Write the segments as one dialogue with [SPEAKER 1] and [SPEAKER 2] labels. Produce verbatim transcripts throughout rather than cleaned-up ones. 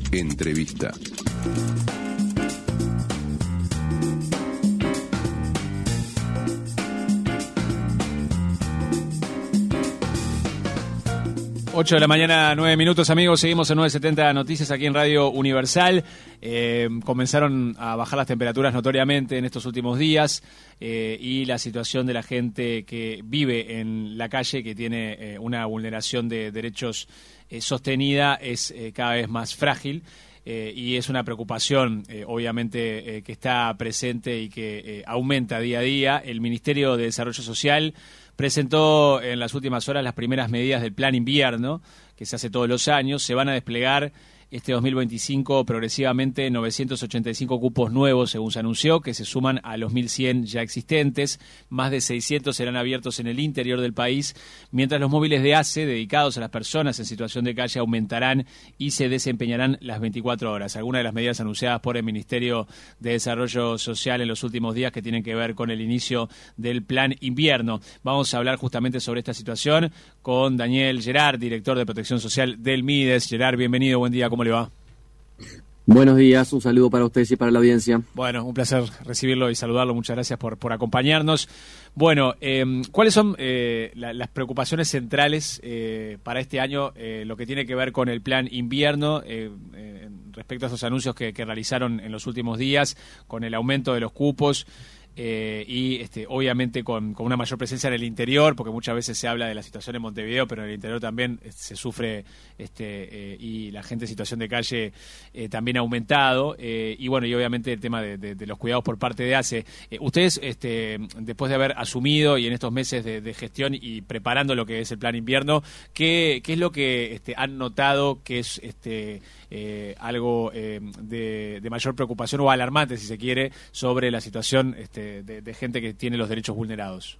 [SPEAKER 1] Entrevista.
[SPEAKER 2] ocho de la mañana, nueve minutos, amigos. Seguimos en novecientos setenta Noticias aquí en Radio Universal. Eh, comenzaron a bajar las temperaturas notoriamente en estos últimos días eh, y la situación de la gente que vive en la calle, que tiene eh, una vulneración de derechos eh, sostenida, es eh, cada vez más frágil. Eh, y es una preocupación, eh, obviamente, eh, que está presente y que eh, aumenta día a día. El Ministerio de Desarrollo Social presentó en las últimas horas las primeras medidas del Plan Invierno, que se hace todos los años. Se van a desplegar este dos mil veinticinco progresivamente novecientos ochenta y cinco cupos nuevos, según se anunció, que se suman a los mil cien ya existentes. Más de seiscientos serán abiertos en el interior del país, mientras los móviles de A C E dedicados a las personas en situación de calle aumentarán y se desempeñarán las veinticuatro horas. Algunas de las medidas anunciadas por el Ministerio de Desarrollo Social en los últimos días que tienen que ver con el inicio del Plan Invierno. Vamos a hablar justamente sobre esta situación con Daniel Gerard, director de Protección Social del Mides. Gerard, bienvenido, buen día. ¿Cómo le va?
[SPEAKER 3] Buenos días, un saludo para ustedes y para la audiencia.
[SPEAKER 2] Bueno, un placer recibirlo y saludarlo, muchas gracias por, por acompañarnos. Bueno, eh, ¿cuáles son eh, la, las preocupaciones centrales eh, para este año, eh, lo que tiene que ver con el Plan Invierno, eh, eh, respecto a esos anuncios que, que realizaron en los últimos días, con el aumento de los cupos? Eh, y este, obviamente con, con una mayor presencia en el interior, porque muchas veces se habla de la situación en Montevideo, pero en el interior también eh, se sufre este, eh, y la gente en situación de calle eh, también ha aumentado, eh, y bueno, y obviamente el tema de, de, de los cuidados por parte de A C E. Eh, ustedes, este, después de haber asumido y en estos meses de, de gestión y preparando lo que es el Plan Invierno, ¿qué, qué es lo que este, han notado que es este, eh, algo eh, de, de mayor preocupación o alarmante, si se quiere, sobre la situación este, De, de gente que tiene los derechos vulnerados?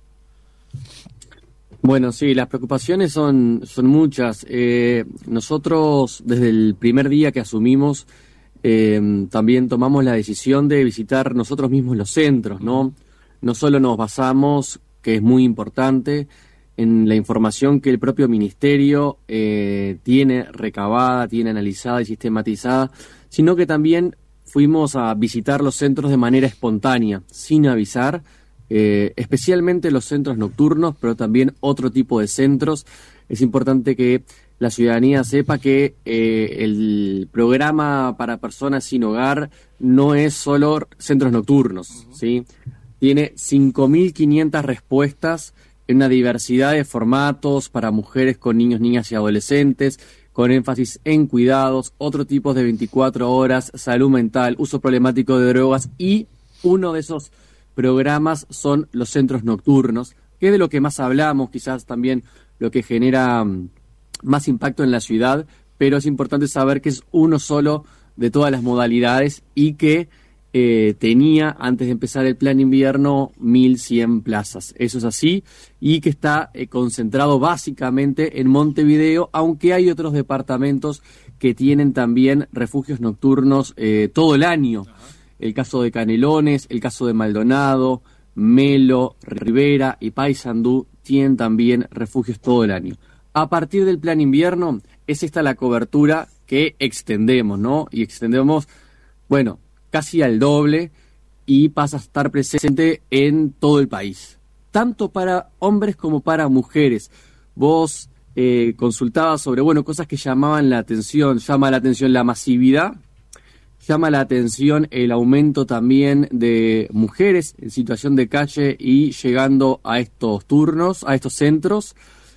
[SPEAKER 3] Bueno, sí, las preocupaciones son, son muchas. Eh, nosotros, desde el primer día que asumimos, eh, también tomamos la decisión de visitar nosotros mismos los centros, ¿no? No solo nos basamos, que es muy importante, en la información que el propio ministerio eh, tiene recabada, tiene analizada y sistematizada, sino que también fuimos a visitar los centros de manera espontánea, sin avisar, eh, especialmente los centros nocturnos, pero también otro tipo de centros. Es importante que la ciudadanía sepa que eh, el programa para personas sin hogar no es solo centros nocturnos, uh-huh. ¿sí? Tiene cinco mil quinientas respuestas en una diversidad de formatos para mujeres con niños, niñas y adolescentes, con énfasis en cuidados, otro tipo de veinticuatro horas, salud mental, uso problemático de drogas, y uno de esos programas son los centros nocturnos, que es de lo que más hablamos, quizás también lo que genera más impacto en la ciudad, pero es importante saber que es uno solo de todas las modalidades y que eh, tenía, antes de empezar el Plan Invierno, mil cien plazas. Eso es así, y que está eh, concentrado básicamente en Montevideo, aunque hay otros departamentos que tienen también refugios nocturnos eh, todo el año. Ajá. El caso de Canelones, el caso de Maldonado, Melo, Rivera y Paysandú tienen también refugios todo el año. A partir del Plan Invierno, es esta la cobertura que extendemos, ¿no? Y extendemos, bueno, casi al doble, y pasa a estar presente en todo el país, tanto para hombres como para mujeres. Vos eh, consultabas sobre, bueno, cosas que llamaban la atención. Llama la atención la masividad, llama la atención el aumento también de mujeres en situación de calle y llegando a estos turnos, a estos centros,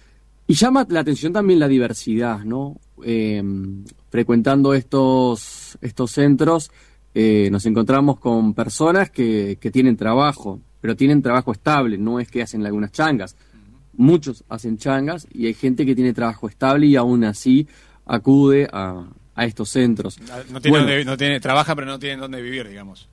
[SPEAKER 3] y llama la atención también la diversidad, ¿no? Eh, frecuentando estos, estos centros, Eh, nos encontramos con personas que, que tienen trabajo, pero tienen trabajo estable, no es que hacen algunas changas. Muchos hacen changas y hay gente que tiene trabajo estable y aún así acude a, a estos centros.
[SPEAKER 2] No tiene, bueno, donde, no tiene, trabaja pero no tienen dónde vivir, digamos.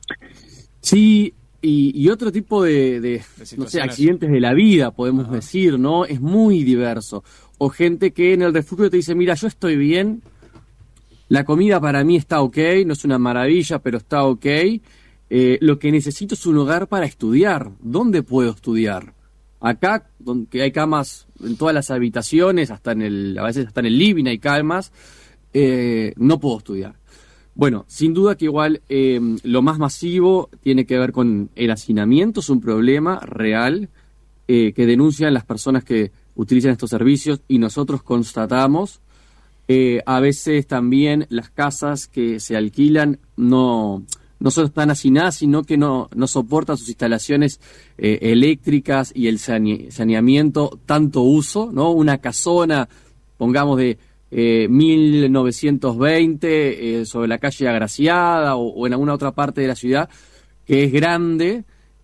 [SPEAKER 3] Sí, y, y otro tipo de, de, de no sé, accidentes de la vida, podemos Ajá. decir, ¿no? Es muy diverso. O gente que en el refugio te dice, mira, yo estoy bien, la comida para mí está ok, no es una maravilla, pero está ok. Eh, lo que necesito es un hogar para estudiar. ¿Dónde puedo estudiar? Acá, donde hay camas en todas las habitaciones, hasta en el, a veces hasta en el living hay camas, eh, no puedo estudiar. Bueno, sin duda que igual eh, lo más masivo tiene que ver con el hacinamiento, es un problema real eh, que denuncian las personas que utilizan estos servicios y nosotros constatamos. Eh, a veces también las casas que se alquilan no, no solo están hacinadas, sino que no, no soportan sus instalaciones eh, eléctricas y el sane- saneamiento, tanto uso, ¿no? Una casona, pongamos de eh, mil novecientos veinte eh, sobre la calle Agraciada o, o en alguna otra parte de la ciudad, que es grande,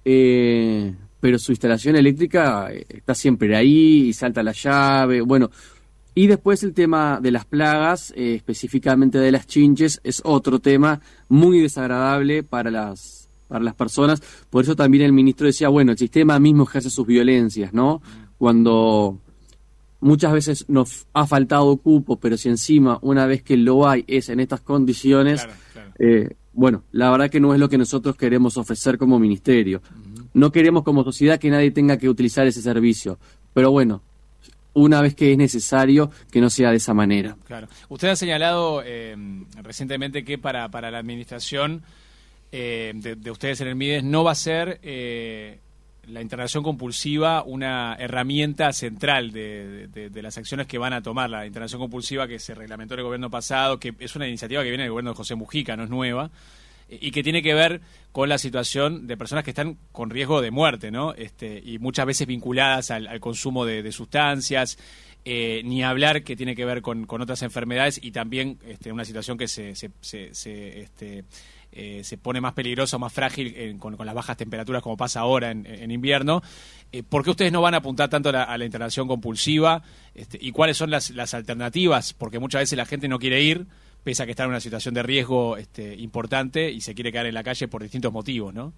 [SPEAKER 3] eh, pero su instalación eléctrica está siempre ahí y salta la llave, bueno. Y después el tema de las plagas, eh, específicamente de las chinches, es otro tema muy desagradable para las para las personas. Por eso también el ministro decía, bueno, el sistema mismo ejerce sus violencias, ¿no? Cuando muchas veces nos ha faltado cupo, pero si encima una vez que lo hay es en estas condiciones, claro, claro. Eh, bueno, la verdad que no es lo que nosotros queremos ofrecer como ministerio. Uh-huh. No queremos como sociedad que nadie tenga que utilizar ese servicio, pero bueno, una vez que es necesario, que no sea de esa manera.
[SPEAKER 2] Claro. Usted ha señalado eh, recientemente que para, para la administración eh, de, de ustedes en el MIDES no va a ser eh, la internación compulsiva una herramienta central de, de, de las acciones que van a tomar. La internación compulsiva que se reglamentó en el gobierno pasado, que es una iniciativa que viene del gobierno de José Mujica, no es nueva, y que tiene que ver con la situación de personas que están con riesgo de muerte, ¿no? Este, y muchas veces vinculadas al, al consumo de, de sustancias, eh, ni hablar que tiene que ver con, con otras enfermedades y también este, una situación que se, se, se, se, este, eh, se pone más peligrosa o más frágil en, con, con las bajas temperaturas como pasa ahora en, en invierno. Eh, ¿Por qué ustedes no van a apuntar tanto a la, a la internación compulsiva? Este, ¿Y cuáles son las, las alternativas? Porque muchas veces la gente no quiere ir, pese a que está en una situación de riesgo este, importante y se quiere quedar en la calle por distintos motivos, ¿no?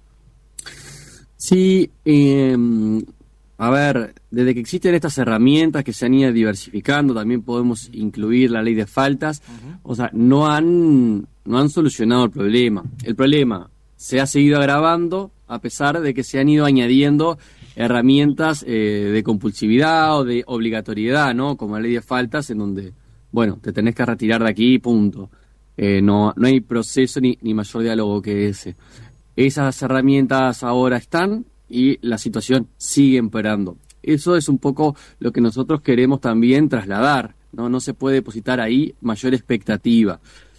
[SPEAKER 3] Sí, eh, a ver, desde que existen estas herramientas que se han ido diversificando, también podemos incluir la ley de faltas, uh-huh. O sea, no han, no han solucionado el problema. El problema se ha seguido agravando a pesar de que se han ido añadiendo herramientas eh, de compulsividad o de obligatoriedad, ¿no? Como la ley de faltas, en donde bueno, te tenés que retirar de aquí, punto. Eh, no, no hay proceso ni, ni mayor diálogo que ese. Esas herramientas ahora están y la situación sigue empeorando. Eso es un poco lo que nosotros queremos también trasladar, ¿no? No se puede depositar ahí mayor expectativa.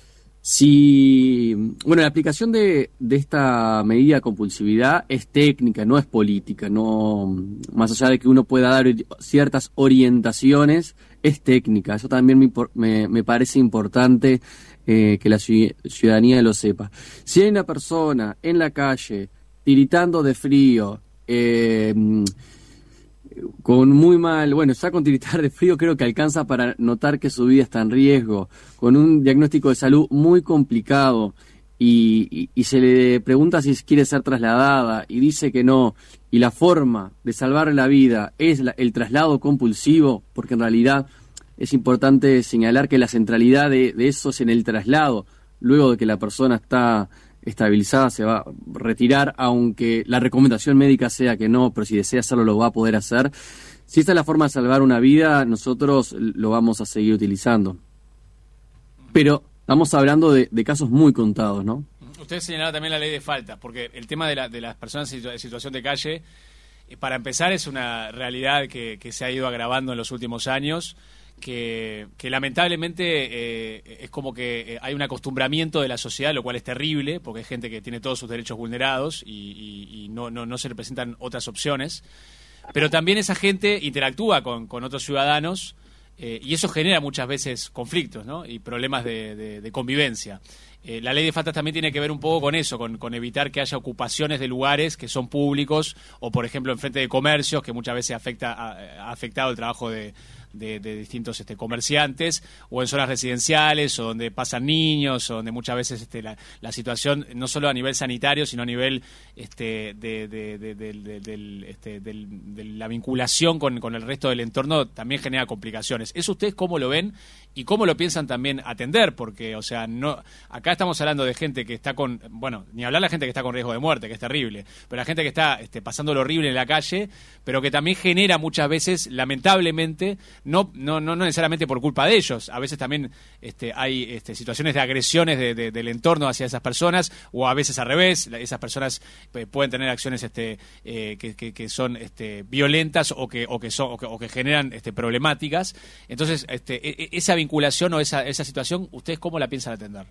[SPEAKER 3] Si, bueno, la aplicación de, de esta medida de compulsividad es técnica, no es política, no, más allá de que uno pueda dar ciertas orientaciones, es técnica. Eso también me, me, me parece importante eh, que la ciudadanía lo sepa. Si hay una persona en la calle tiritando de frío, eh, con muy mal, bueno, ya con tiritar de frío creo que alcanza para notar que su vida está en riesgo, con un diagnóstico de salud muy complicado y, y, y se le pregunta si quiere ser trasladada y dice que no, y la forma de salvar la vida es la, el traslado compulsivo, porque en realidad es importante señalar que la centralidad de, de eso es en el traslado, luego de que la persona está estabilizada se va a retirar, aunque la recomendación médica sea que no, pero si desea hacerlo lo va a poder hacer. Si esta es la forma de salvar una vida, nosotros lo vamos a seguir utilizando. Pero estamos hablando de, de casos muy contados, ¿no?
[SPEAKER 2] Usted señalaba también la ley de faltas, porque el tema de, la, de las personas en situa- situación de calle, eh, para empezar, es una realidad que, que se ha ido agravando en los últimos años. Que, que lamentablemente eh, es como que eh, hay un acostumbramiento de la sociedad, lo cual es terrible, porque hay gente que tiene todos sus derechos vulnerados y, y, y no, no, no se le presentan otras opciones. Pero también esa gente interactúa con, con otros ciudadanos eh, y eso genera muchas veces conflictos, ¿no? Y problemas de, de, de convivencia. Eh, la ley de faltas también tiene que ver un poco con eso, con, con evitar que haya ocupaciones de lugares que son públicos o, por ejemplo, enfrente de comercios, que muchas veces afecta, ha, ha afectado el trabajo de De, de distintos este, comerciantes, o en zonas residenciales, o donde pasan niños, o donde muchas veces este, la, la situación, no solo a nivel sanitario, sino a nivel este, de, de, de, de, de, de, este, de, de la vinculación con, con el resto del entorno, también genera complicaciones. ¿Eso ustedes cómo lo ven y cómo lo piensan también atender, porque, o sea, no acá estamos hablando de gente que está con, bueno, ni hablar la gente que está con riesgo de muerte, que es terrible, pero la gente que está este, pasando lo horrible en la calle, pero que también genera muchas veces, lamentablemente, no no no, no necesariamente por culpa de ellos, a veces también este, hay este, situaciones de agresiones de, de, del entorno hacia esas personas, o a veces al revés, esas personas eh, pueden tener acciones este, eh, que, que, que son este, violentas o que, o que, son, o que, o que generan este, problemáticas. Entonces, este, esa vinculación o esa, esa situación, ¿ustedes cómo la piensan atender?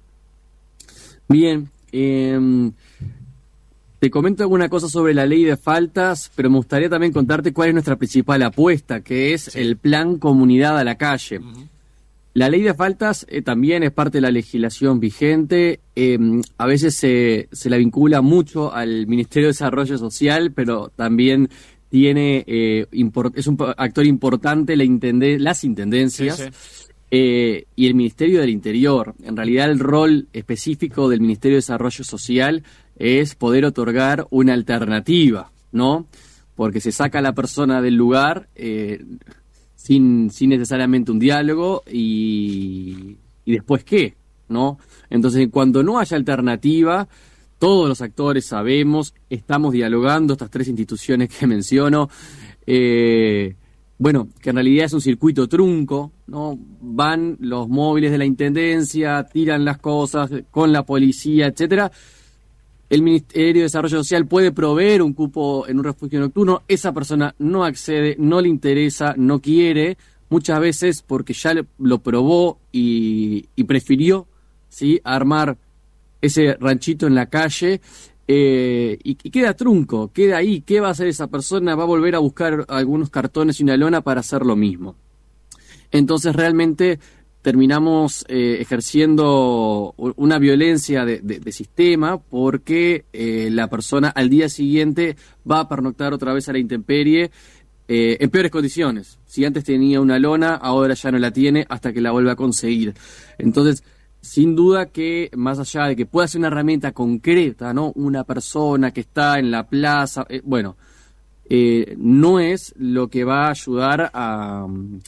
[SPEAKER 3] Bien, eh, te comento alguna cosa sobre la ley de faltas, pero me gustaría también contarte cuál es nuestra principal apuesta, que es sí. el plan Comunidad a la Calle. Uh-huh. La ley de faltas eh, también es parte de la legislación vigente, eh, a veces se, se la vincula mucho al Ministerio de Desarrollo Social, pero también tiene eh, import, es un actor importante la intende, las intendencias sí, sí. Eh, y el Ministerio del Interior. En realidad el rol específico del Ministerio de Desarrollo Social es poder otorgar una alternativa, ¿no? Porque se saca a la persona del lugar eh, sin, sin necesariamente un diálogo y, y después ¿qué? ¿No? Entonces, cuando no haya alternativa, todos los actores sabemos, estamos dialogando, estas tres instituciones que menciono, eh, bueno, que en realidad es un circuito trunco, ¿no? Van los móviles de la Intendencia, tiran las cosas con la policía, etcétera. El Ministerio de Desarrollo Social puede proveer un cupo en un refugio nocturno, esa persona no accede, no le interesa, no quiere, muchas veces porque ya lo probó y, y prefirió, ¿sí?, armar ese ranchito en la calle eh, y, y queda trunco, queda ahí. ¿Qué va a hacer esa persona? Va a volver a buscar algunos cartones y una lona para hacer lo mismo. Entonces realmente terminamos eh, ejerciendo una violencia de, de, de sistema porque eh, la persona al día siguiente va a pernoctar otra vez a la intemperie eh, en peores condiciones. Si antes tenía una lona, ahora ya no la tiene hasta que la vuelva a conseguir. Entonces, sin duda que más allá de que pueda ser una herramienta concreta, ¿no?, una persona que está en la plaza, eh, bueno, eh, no es lo que va a ayudar a...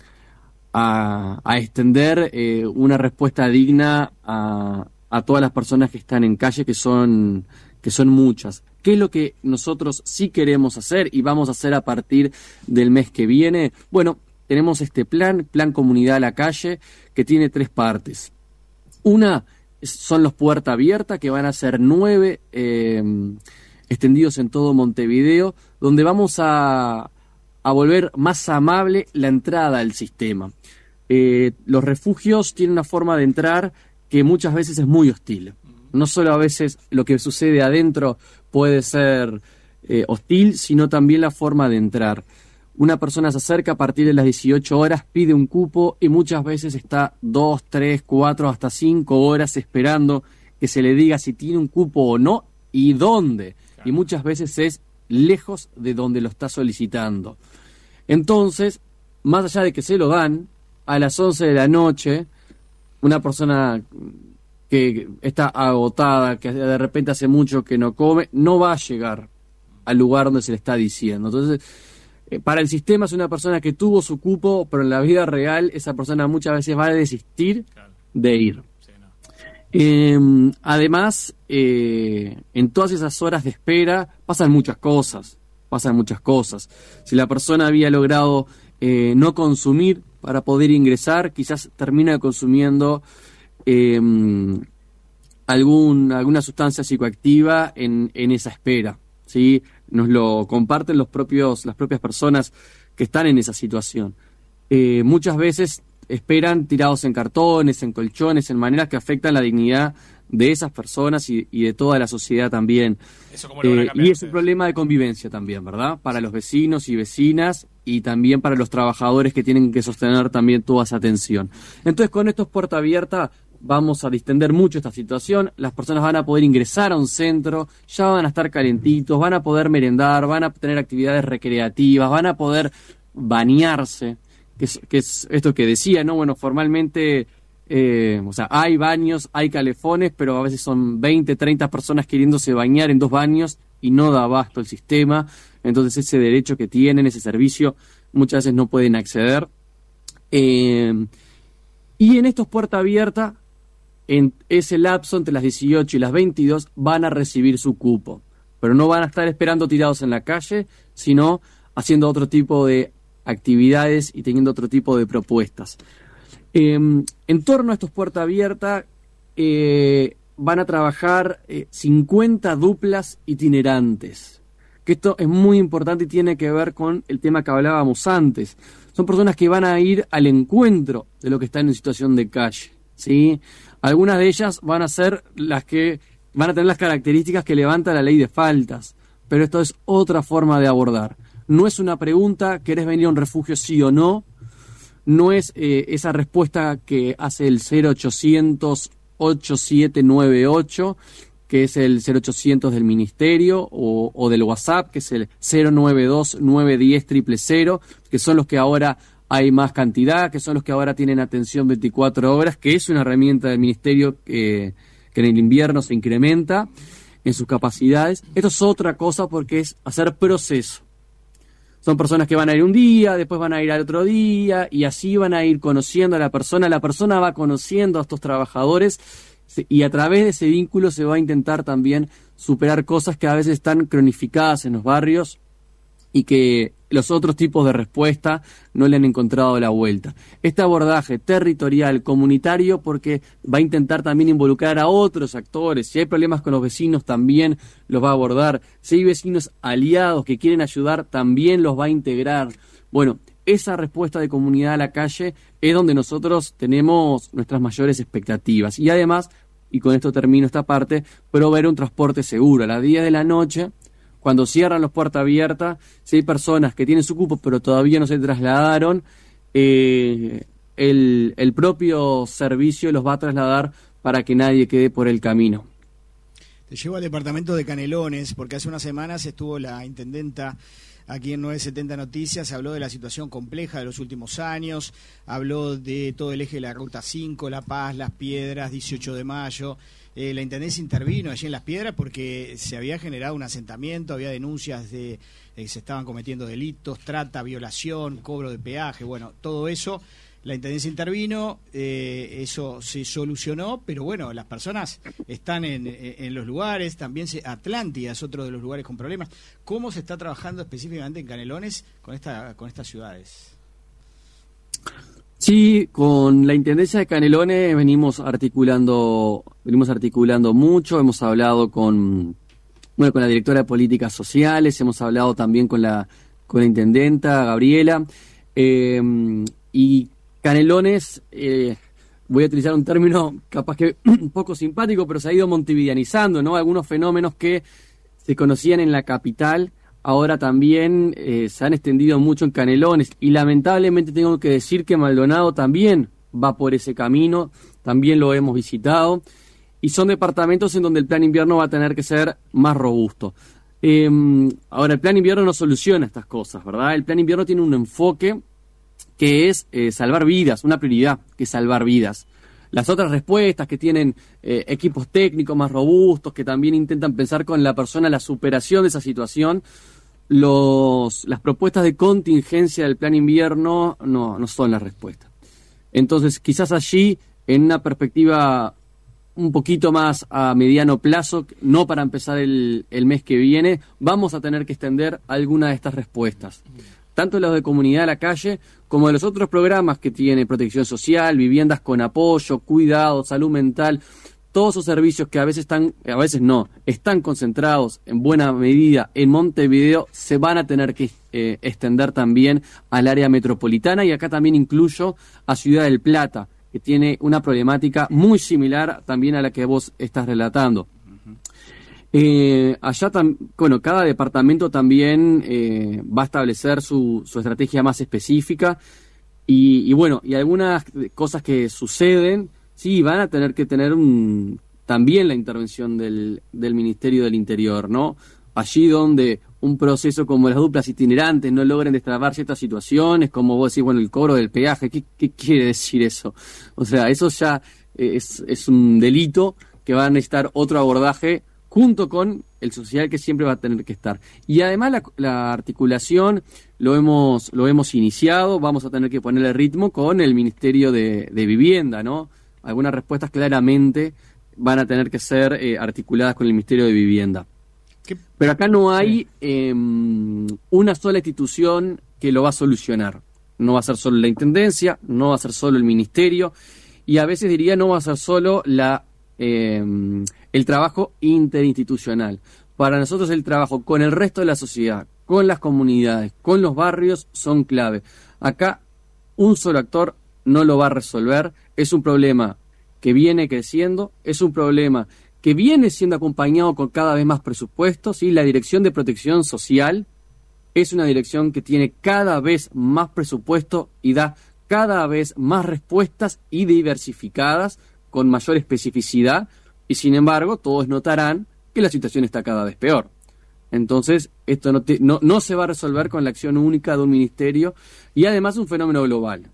[SPEAKER 3] A, a extender eh, una respuesta digna a, a todas las personas que están en calle, que son, que son muchas. ¿Qué es lo que nosotros sí queremos hacer y vamos a hacer a partir del mes que viene? Bueno, tenemos este plan, Plan Comunidad a la Calle, que tiene tres partes. Una son los Puerta Abierta, que van a ser nueve eh, extendidos en todo Montevideo, donde vamos a... a volver más amable la entrada al sistema. Eh, los refugios tienen una forma de entrar que muchas veces es muy hostil. No solo a veces lo que sucede adentro puede ser eh, hostil, sino también la forma de entrar. Una persona se acerca a partir de las dieciocho horas, pide un cupo y muchas veces está dos, tres, cuatro, hasta cinco horas esperando que se le diga si tiene un cupo o no y dónde. Claro. Y muchas veces es lejos de donde lo está solicitando. Entonces, más allá de que se lo dan, a las once de la noche, una persona que está agotada, que de repente hace mucho que no come, no va a llegar al lugar donde se le está diciendo. Entonces, eh, para el sistema es una persona que tuvo su cupo, pero en la vida real esa persona muchas veces va a desistir de ir. Eh, además, eh, en todas esas horas de espera pasan muchas cosas, pasan muchas cosas. Si la persona había logrado eh, no consumir para poder ingresar, quizás termina consumiendo eh, algún, alguna sustancia psicoactiva en, en esa espera, ¿sí? Nos lo comparten los propios, las propias personas que están en esa situación. Eh, muchas veces esperan tirados en cartones, en colchones, en maneras que afectan la dignidad de esas personas y, y de toda la sociedad también. Eso cómo lo van a cambiar, eh, y es un problema de convivencia también, ¿verdad? Para los vecinos y vecinas y también para los trabajadores que tienen que sostener también toda esa atención. Entonces, con estos Puerta Abierta vamos a distender mucho esta situación. Las personas van a poder ingresar a un centro, ya van a estar calentitos, van a poder merendar, van a tener actividades recreativas, van a poder bañarse. Que es, que es esto que decía, ¿no? Bueno, formalmente, eh, o sea, hay baños, hay calefones, pero a veces son veinte, treinta personas queriéndose bañar en dos baños y no da abasto el sistema. Entonces ese derecho que tienen, ese servicio, muchas veces no pueden acceder. Eh, Y en estos puerta abierta, en ese lapso entre las dieciocho y las veintidós, van a recibir su cupo. Pero no van a estar esperando tirados en la calle, sino haciendo otro tipo de actividades y teniendo otro tipo de propuestas. Eh, en torno a estos puerta abierta, eh, van a trabajar eh, cincuenta duplas itinerantes. Que esto es muy importante y tiene que ver con el tema que hablábamos antes. Son personas que van a ir al encuentro de lo que están en situación de calle, ¿sí? Algunas de ellas van a ser las que van a tener las características que levanta la ley de faltas, pero esto es otra forma de abordar. No es una pregunta, ¿querés venir a un refugio sí o no? No es eh, esa respuesta que hace el cero ochocientos ocho siete nueve ocho, que es el cero ochocientos del Ministerio, o, o del WhatsApp, que es el cero noventa y dos nueve uno cero cero cero, que son los que ahora hay más cantidad, que son los que ahora tienen atención veinticuatro horas, que es una herramienta del Ministerio eh, que en el invierno se incrementa en sus capacidades. Esto es otra cosa porque es hacer proceso. Son personas que van a ir un día, después van a ir al otro día, y así van a ir conociendo a la persona. La persona va conociendo a estos trabajadores, y a través de ese vínculo se va a intentar también superar cosas que a veces están cronificadas en los barrios y que los otros tipos de respuesta no le han encontrado la vuelta. Este abordaje territorial, comunitario, porque va a intentar también involucrar a otros actores. Si hay problemas con los vecinos, también los va a abordar. Si hay vecinos aliados que quieren ayudar, también los va a integrar. Bueno, esa respuesta de comunidad a la calle es donde nosotros tenemos nuestras mayores expectativas. Y además, y con esto termino esta parte, proveer un transporte seguro. A las diez de la noche, cuando cierran los puertas abiertas, si hay personas que tienen su cupo pero todavía no se trasladaron, eh, el, el propio servicio los va a trasladar para que nadie quede por el camino.
[SPEAKER 1] Te llevo al departamento de Canelones, porque hace unas semanas estuvo la intendenta aquí en nueve setenta Noticias, habló de la situación compleja de los últimos años, habló de todo el eje de la Ruta cinco, La Paz, Las Piedras, dieciocho de mayo. Eh, la Intendencia intervino allí en Las Piedras porque se había generado un asentamiento, había denuncias de que eh, se estaban cometiendo delitos, trata, violación, cobro de peaje, bueno, todo eso. La Intendencia intervino, eh, eso se solucionó, pero bueno, las personas están en, en los lugares, también se, Atlántida es otro de los lugares con problemas. ¿Cómo se está trabajando específicamente en Canelones con, esta, con estas ciudades?
[SPEAKER 3] Sí, con la Intendencia de Canelones venimos articulando, venimos articulando mucho, hemos hablado con, bueno, con la directora de Políticas Sociales, hemos hablado también con la, con la Intendenta, Gabriela, eh, y Canelones, eh, voy a utilizar un término capaz que un poco simpático, pero se ha ido montevideanizando, ¿no? Algunos fenómenos que se conocían en la capital, ahora también eh, se han extendido mucho en Canelones, y lamentablemente tengo que decir que Maldonado también va por ese camino, también lo hemos visitado, y son departamentos en donde el plan invierno va a tener que ser más robusto. Eh, ahora, el plan invierno no soluciona estas cosas, ¿verdad? El plan invierno tiene un enfoque que es eh, salvar vidas, una prioridad que es salvar vidas. Las otras respuestas que tienen eh, equipos técnicos más robustos, que también intentan pensar con la persona la superación de esa situación, los, las propuestas de contingencia del plan invierno no, no son la respuesta. Entonces, quizás allí, en una perspectiva un poquito más a mediano plazo, no para empezar el, el mes que viene, vamos a tener que extender alguna de estas respuestas. Tanto los de comunidad a la calle, como de los otros programas que tiene protección social, viviendas con apoyo, cuidado, salud mental, todos esos servicios que a veces están, a veces no, están concentrados en buena medida en Montevideo, se van a tener que eh, extender también al área metropolitana, y acá también incluyo a Ciudad del Plata, que tiene una problemática muy similar también a la que vos estás relatando. Eh, allá, tam, bueno, cada departamento también eh, va a establecer su, su estrategia más específica, y, y bueno, y algunas cosas que suceden, sí, van a tener que tener un, también la intervención del, del Ministerio del Interior, ¿no? Allí donde un proceso como las duplas itinerantes no logren destrabar ciertas situaciones, como vos decís, bueno, el cobro del peaje, ¿qué, qué quiere decir eso? O sea, eso ya es, es un delito que va a necesitar otro abordaje, junto con el social que siempre va a tener que estar. Y además la, la articulación lo hemos lo hemos iniciado, vamos a tener que ponerle ritmo con el Ministerio de, de Vivienda, ¿no? Algunas respuestas claramente van a tener que ser eh, articuladas con el Ministerio de Vivienda. ¿Qué? Pero acá no hay sí. eh, una sola institución que lo va a solucionar. No va a ser solo la Intendencia, no va a ser solo el Ministerio, y a veces diría no va a ser solo la eh, el trabajo interinstitucional. Para nosotros el trabajo con el resto de la sociedad, con las comunidades, con los barrios, son clave. Acá un solo actor no lo va a resolver. Es un problema que viene creciendo, es un problema que viene siendo acompañado con cada vez más presupuestos, ¿sí? La Dirección de Protección Social es una dirección que tiene cada vez más presupuesto y da cada vez más respuestas y diversificadas con mayor especificidad, y sin embargo todos notarán que la situación está cada vez peor. Entonces esto no, te, no, no se va a resolver con la acción única de un ministerio, y además es un fenómeno global.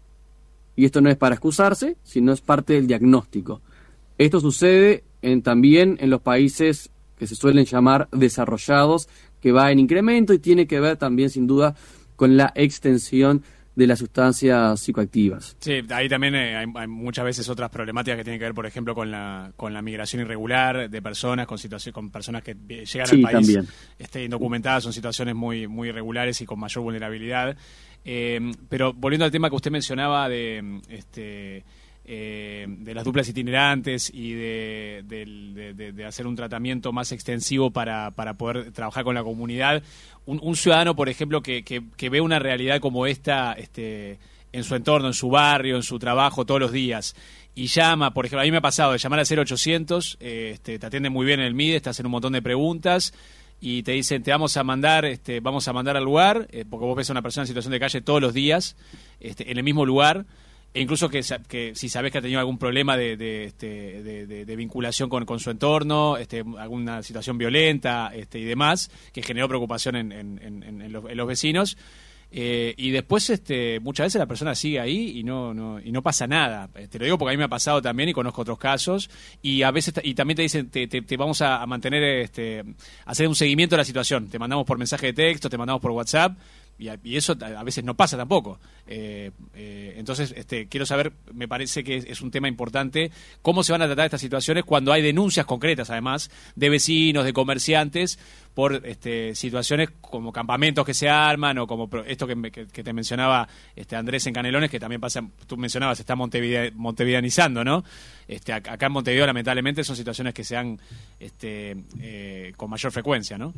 [SPEAKER 3] Y esto no es para excusarse, sino es parte del diagnóstico. Esto sucede en, también en los países que se suelen llamar desarrollados, que va en incremento y tiene que ver también sin duda con la extensión de las sustancias psicoactivas.
[SPEAKER 2] Sí, ahí también eh, hay, hay muchas veces otras problemáticas que tienen que ver, por ejemplo, con la con la migración irregular de personas, con situaciones, con personas que llegan sí, al país este, indocumentadas, son situaciones muy muy irregulares y con mayor vulnerabilidad. Eh, pero volviendo al tema que usted mencionaba de este eh, de las duplas itinerantes y de, de, de, de hacer un tratamiento más extensivo para, para poder trabajar con la comunidad, un, un ciudadano, por ejemplo, que, que, que ve una realidad como esta este, en su entorno, en su barrio, en su trabajo, todos los días, y llama, por ejemplo, a mí me ha pasado de llamar al cero ochocientos, eh, este, te atienden muy bien en el M I D E, te hacen un montón de preguntas y te dicen, te vamos a mandar este, vamos a mandar al lugar, eh, porque vos ves a una persona en situación de calle todos los días, este, en el mismo lugar. E incluso que, que si sabés que ha tenido algún problema de, de, este, de, de, de vinculación con, con su entorno, este, alguna situación violenta este, y demás, que generó preocupación en, en, en, en, los, en los vecinos. Eh, y después este, muchas veces la persona sigue ahí y no, no, y no pasa nada. Te lo digo porque a mí me ha pasado también y conozco otros casos. Y a veces y también te dicen, te, te, te vamos a, a mantener, este, hacer un seguimiento de la situación. Te mandamos por mensaje de texto, te mandamos por WhatsApp. Y, a, y eso a veces no pasa tampoco. Eh, eh, entonces, este, quiero saber, me parece que es, es un tema importante, cómo se van a tratar estas situaciones cuando hay denuncias concretas, además, de vecinos, de comerciantes, por este, situaciones como campamentos que se arman o como esto que, me, que, que te mencionaba este, Andrés en Canelones, que también pasa, tú mencionabas, se está montevide, montevideanizando, ¿no? Este, acá en Montevideo, lamentablemente, son situaciones que se dan este, eh, con mayor frecuencia, ¿no?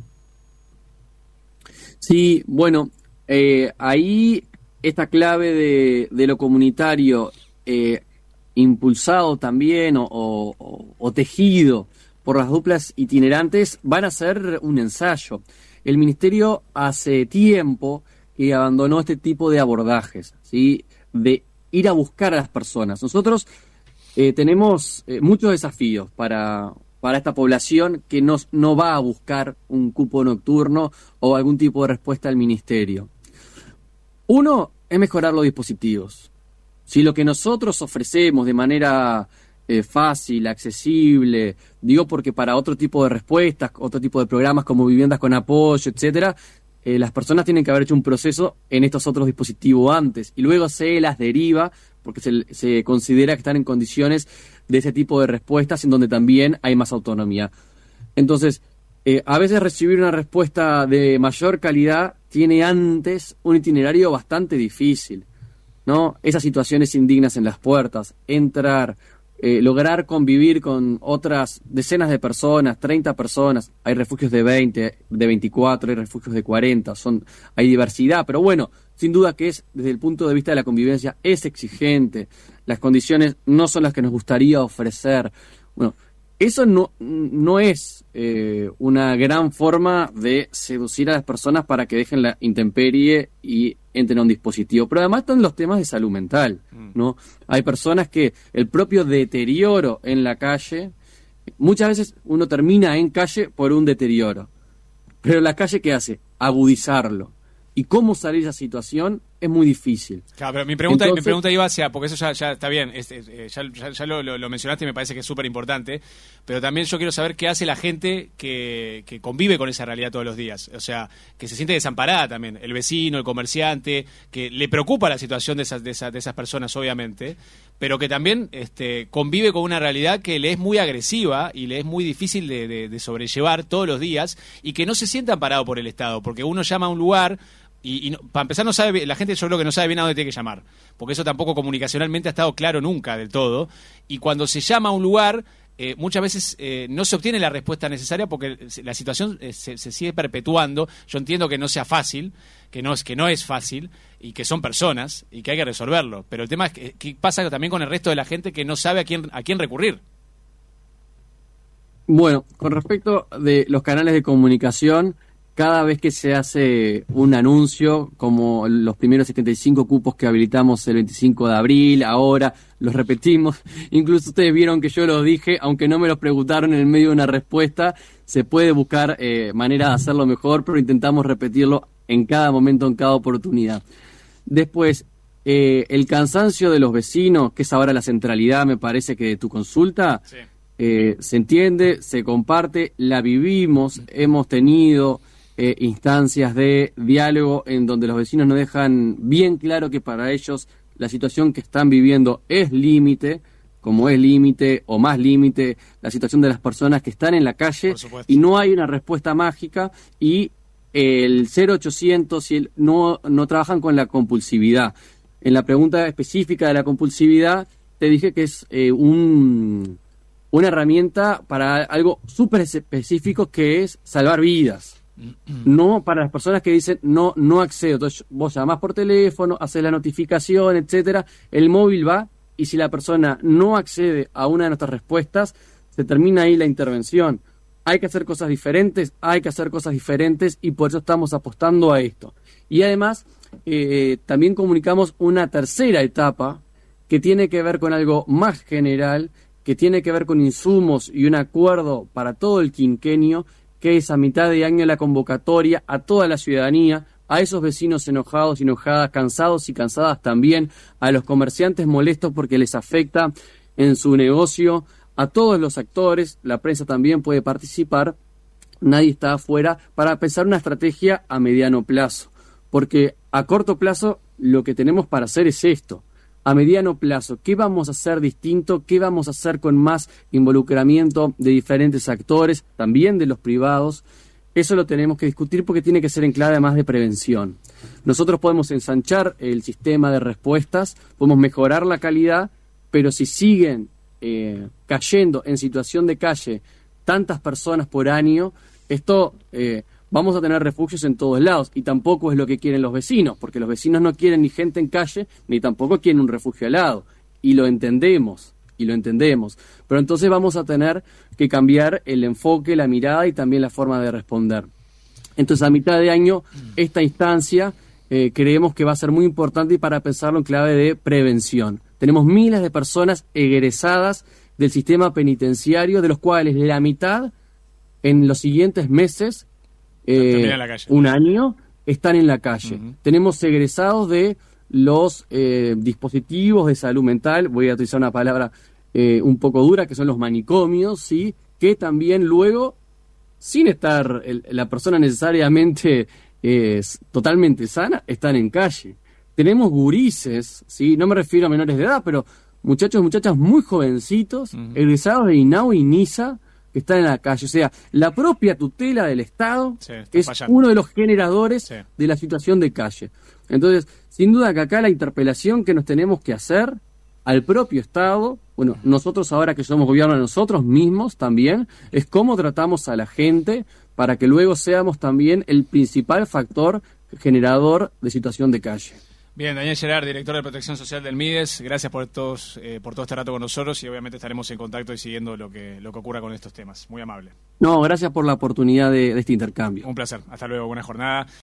[SPEAKER 3] Sí, bueno... Eh, ahí esta clave de, de lo comunitario eh, impulsado también o, o, o tejido por las duplas itinerantes van a ser un ensayo. El Ministerio hace tiempo que abandonó este tipo de abordajes, ¿sí? De ir a buscar a las personas. Nosotros eh, tenemos eh, muchos desafíos para... para esta población que no, no va a buscar un cupo nocturno o algún tipo de respuesta al Ministerio. Uno es mejorar los dispositivos. Si lo que nosotros ofrecemos de manera eh, fácil, accesible, digo porque para otro tipo de respuestas, otro tipo de programas como viviendas con apoyo, etcétera, eh, las personas tienen que haber hecho un proceso en estos otros dispositivos antes y luego se las deriva porque se, se considera que están en condiciones de ese tipo de respuestas en donde también hay más autonomía. Entonces, eh, a veces recibir una respuesta de mayor calidad tiene antes un itinerario bastante difícil, ¿no? Esas situaciones indignas en las puertas, entrar, eh, lograr convivir con otras decenas de personas, treinta personas, hay refugios de veinte, de veinticuatro, hay refugios de cuarenta, son, hay diversidad, pero bueno, sin duda que es, desde el punto de vista de la convivencia, es exigente, las condiciones no son las que nos gustaría ofrecer. Bueno, eso no, no es eh, una gran forma de seducir a las personas para que dejen la intemperie y entren a un dispositivo. Pero además están los temas de salud mental, ¿no? Hay personas que el propio deterioro en la calle, muchas veces uno termina en calle por un deterioro. Pero la calle, ¿qué hace? Agudizarlo. ¿Y cómo salir de esa situación? es muy difícil.
[SPEAKER 2] Claro, pero mi pregunta,
[SPEAKER 3] Entonces,
[SPEAKER 2] mi pregunta iba hacia, porque eso ya, ya está bien, es, es, ya, ya, ya lo, lo, lo mencionaste y me parece que es súper importante, pero también yo quiero saber qué hace la gente que, que convive con esa realidad todos los días, o sea, que se siente desamparada también, el vecino, el comerciante, que le preocupa la situación de esas, de esas, de esas personas, obviamente, pero que también este, convive con una realidad que le es muy agresiva y le es muy difícil de, de, de sobrellevar todos los días y que no se sienta amparado por el Estado, porque uno llama a un lugar. Y, y no, para empezar, no sabe, la gente yo creo que no sabe bien a dónde tiene que llamar, porque eso tampoco comunicacionalmente ha estado claro nunca del todo. Y cuando se llama a un lugar, eh, muchas veces eh, no se obtiene la respuesta necesaria porque la situación eh, se, se sigue perpetuando. Yo entiendo que no sea fácil, que no, es, que no es fácil y que son personas y que hay que resolverlo. Pero el tema es que, que pasa también con el resto de la gente que no sabe a quién, a quién recurrir.
[SPEAKER 3] Bueno, con respecto de los canales de comunicación, cada vez que se hace un anuncio, como los primeros setenta y cinco cupos que habilitamos el veinticinco de abril, ahora los repetimos, incluso ustedes vieron que yo los dije, aunque no me los preguntaron en el medio de una respuesta, se puede buscar eh, manera de hacerlo mejor, pero intentamos repetirlo en cada momento, en cada oportunidad. Después, eh, el cansancio de los vecinos, que es ahora la centralidad, me parece que de tu consulta, sí. eh, se entiende, se comparte, la vivimos, hemos tenido... Eh, instancias de diálogo en donde los vecinos nos dejan bien claro que para ellos la situación que están viviendo es límite, como es límite o más límite la situación de las personas que están en la calle y no hay una respuesta mágica y el cero ochocientos y el, no, no trabajan con la compulsividad. En la pregunta específica de la compulsividad te dije que es eh, un, una herramienta para algo súper específico que es salvar vidas. No para las personas que dicen no no accedo. Entonces vos llamás por teléfono, haces la notificación, etcétera, el móvil va y si la persona no accede a una de nuestras respuestas, se termina ahí la intervención. Hay que hacer cosas diferentes, hay que hacer cosas diferentes y por eso estamos apostando a esto. Y además eh, también comunicamos una tercera etapa que tiene que ver con algo más general, que tiene que ver con insumos y un acuerdo para todo el quinquenio, que es a mitad de año la convocatoria a toda la ciudadanía, a esos vecinos enojados y enojadas, cansados y cansadas también, a los comerciantes molestos porque les afecta en su negocio, a todos los actores, la prensa también puede participar, nadie está afuera, para pensar una estrategia a mediano plazo, porque a corto plazo lo que tenemos para hacer es esto. A mediano plazo, ¿qué vamos a hacer distinto? ¿Qué vamos a hacer con más involucramiento de diferentes actores, también de los privados? Eso lo tenemos que discutir porque tiene que ser en clave además de prevención. Nosotros podemos ensanchar el sistema de respuestas, podemos mejorar la calidad, pero si siguen eh, cayendo en situación de calle tantas personas por año, esto... Eh, vamos a tener refugios en todos lados y tampoco es lo que quieren los vecinos, porque los vecinos no quieren ni gente en calle, ni tampoco quieren un refugio al lado, y lo entendemos, y lo entendemos, pero entonces vamos a tener que cambiar el enfoque, la mirada y también la forma de responder. Entonces a mitad de año esta instancia eh, creemos que va a ser muy importante y para pensarlo en clave de prevención. Tenemos miles de personas egresadas del sistema penitenciario, de los cuales la mitad en los siguientes meses Eh, un año están en la calle. Uh-huh. Tenemos egresados de los eh, dispositivos de salud mental, voy a utilizar una palabra eh, un poco dura, que son los manicomios, ¿sí? Que también luego, sin estar el, la persona necesariamente eh, totalmente sana, están en calle. Tenemos gurises, ¿sí? No me refiero a menores de edad, pero muchachos y muchachas muy jovencitos, uh-huh. egresados de INAU y NISA, que están en la calle. O sea, la propia tutela del Estado sí, es fallando. Uno de los generadores sí. de la situación de calle. Entonces, sin duda que acá la interpelación que nos tenemos que hacer al propio Estado, bueno, nosotros ahora que somos gobierno, nosotros mismos también, es cómo tratamos a la gente para que luego seamos también el principal factor generador de situación de calle.
[SPEAKER 2] Bien, Daniel Gerard, director de Protección Social del MIDES, gracias por todos, eh, por todo este rato con nosotros y obviamente estaremos en contacto y siguiendo lo que, lo que ocurra con estos temas. Muy amable.
[SPEAKER 3] No, gracias por la oportunidad de, de este intercambio.
[SPEAKER 2] Un placer. Hasta luego, buena jornada.